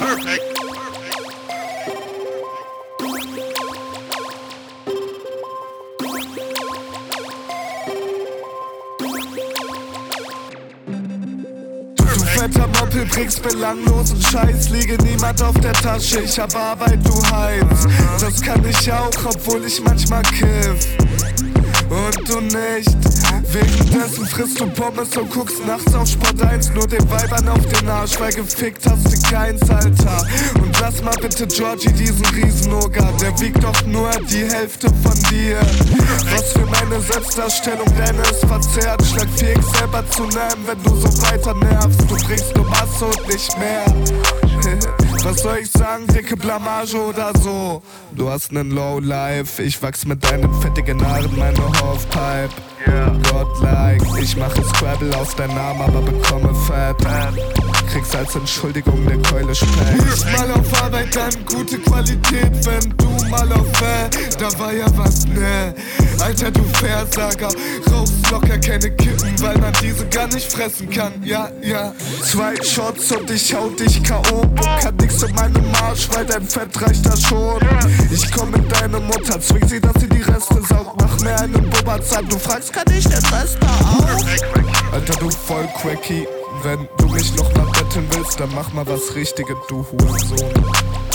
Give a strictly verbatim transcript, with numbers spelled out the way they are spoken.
Fetter Moppel, bringst belanglosen Scheiß, liege niemand auf der Tasche, ich hab Arbeit, du Heinz. Das kann ich auch, obwohl ich manchmal kiff. Und du nicht. Währenddessen frisst du Pommes und guckst nachts auf Sport eins, nur den Weibern auf den Arsch, weil gefickt hast du keins, Alter. Und lass mal bitte Georgie diesen Riesenoger, der wiegt doch nur die Hälfte von dir. Was für meine Selbstdarstellung, denn es verzerrt, schlag fähig selber zu nehmen, wenn du so weiter nervst. Du bringst nur Masse und nicht mehr. Was soll ich sagen, dicke Blamage oder so? Du hast nen Lowlife, ich wachs mit deinen fettigen Haaren, meine Halfpipe. Yeah. Godlike, ich mache Scrabble auf deinen Namen, aber bekomme Fett. Kriegst als Entschuldigung ne Keule Speck. Ich mal auf Arbeit, dann gute Qualität, wenn du mal auf äh, da war ja was, ne? Alter, du Versager, rauchst locker keine Kippen, weil man diese gar nicht fressen kann, ja, ja. Zwei Shots und ich hau dich K O und kann nix in meinem Arsch, weil dein Fett reicht da schon. Ich komm mit deiner Mutter, zwing sie, dass sie die Reste saugt, mach mir einen Bubberzahn, du fragst, kann ich den Rest da auch? Alter, du voll cracky, wenn du mich noch mal betteln willst, dann mach mal was Richtiges, du Hurensohn.